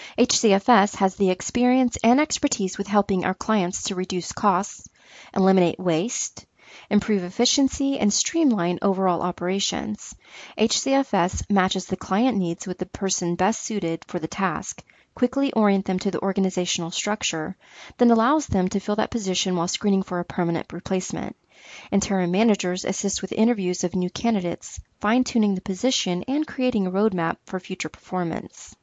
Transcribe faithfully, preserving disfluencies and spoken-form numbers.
H C F S has the experience and expertise with helping our clients to reduce costs, eliminate waste, improve efficiency, and streamline overall operations. H C F S matches the client needs with the person best suited for the task, quickly orient them to the organizational structure, then allows them to fill that position while screening for a permanent replacement. Interim managers assist with interviews of new candidates, fine-tuning the position, and creating a roadmap for future performance.